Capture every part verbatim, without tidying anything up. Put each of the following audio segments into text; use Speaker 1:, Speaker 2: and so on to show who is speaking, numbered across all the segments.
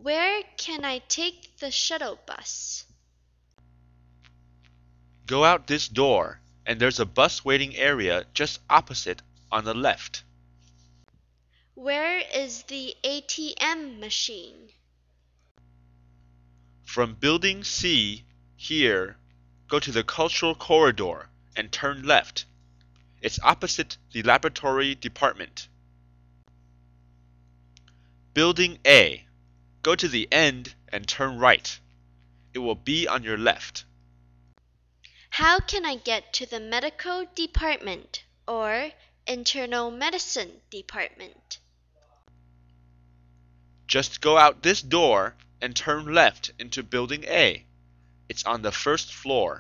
Speaker 1: Where can I take the shuttle bus?
Speaker 2: Go out this door, and there's a bus waiting area just opposite on the left.
Speaker 1: Where is the A T M machine?
Speaker 2: From Building C, here, go to the Cultural Corridor and turn left. It's opposite the Laboratory Department. Building A, go to the end and turn right. It will be on your left.
Speaker 1: How can I get to the medical department or internal medicine department?
Speaker 2: Just go out this door and turn left into Building A. It's on the first floor.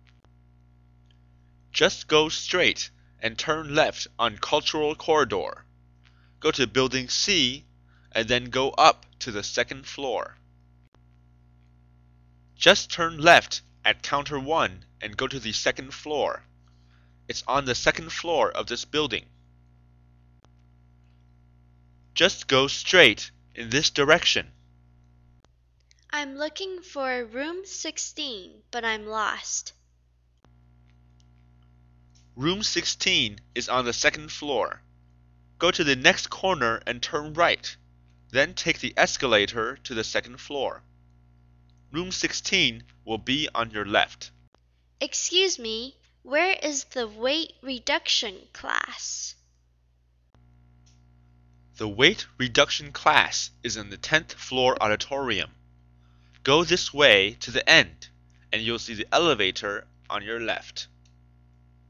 Speaker 2: Just go straight and turn left on Cultural Corridor. Go to Building C and then go up to the second floor. Just turn left at Counter one and go to the second floor. It's on the second floor of this building. Just go straight in this direction.
Speaker 1: I'm looking for room sixteen, but I'm lost.
Speaker 2: Room sixteen is on the second floor. Go to the next corner and turn right. Then take the escalator to the second floor. Room sixteen will be on your left.
Speaker 1: Excuse me, where is the weight reduction class?
Speaker 2: The weight reduction class is in the tenth floor auditorium. Go this way to the end, and you'll see the elevator on your left.